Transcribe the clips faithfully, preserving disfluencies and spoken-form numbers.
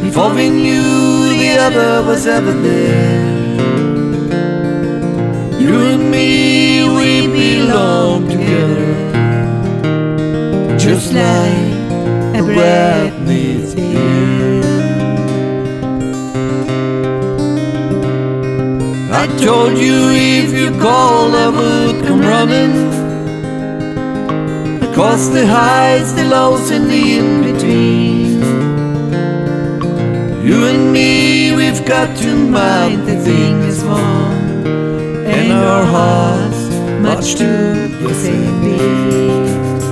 before we knew the other was ever there. You and me, we belong together, just like a breath needs air. I told you if you called I would come running, across the highs, the lows and the in-between. You and me, we've got to mind the thing is one, and our hearts much to the same beat.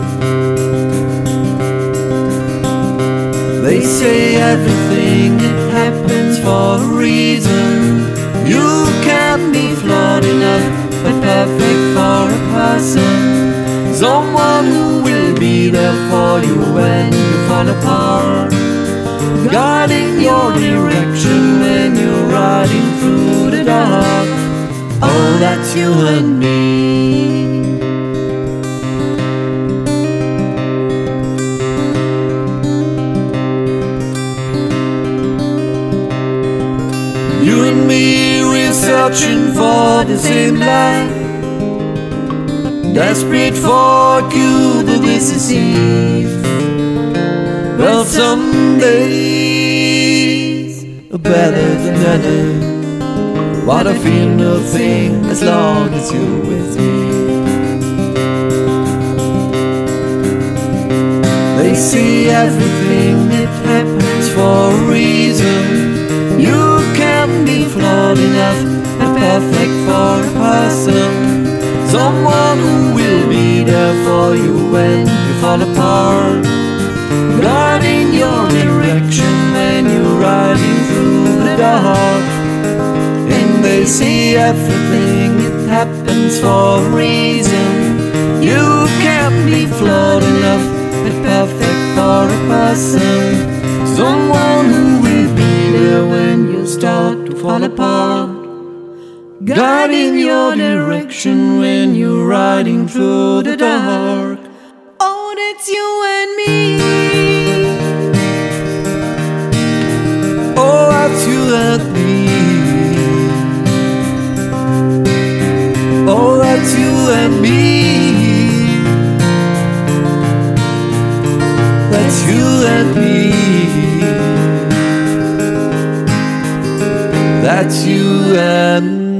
They say everything that happens for a reason. You can be flawed enough, but perfect for a person, someone who will be there for you when you fall apart, guiding your direction when you're riding through the dark. Oh, that's you and me. You and me, we're searching for the same light, desperate for a cure that is deceived. Well, some days are better than others. What I feel nothing as long as you're with me. They say everything that happens for a reason. You can be flawed enough, but perfect for a person, someone who will be there for you when you fall apart, guiding your direction when you're riding through the dark. And they say everything that happens for a reason. You can be flawed enough, but perfect for a person, someone who will be there when you start to fall apart, guiding your direction when you're riding through the dark. Oh, that's you and me. Oh, that's you and me. Oh, that's you and me. That's you and me. That's you and me.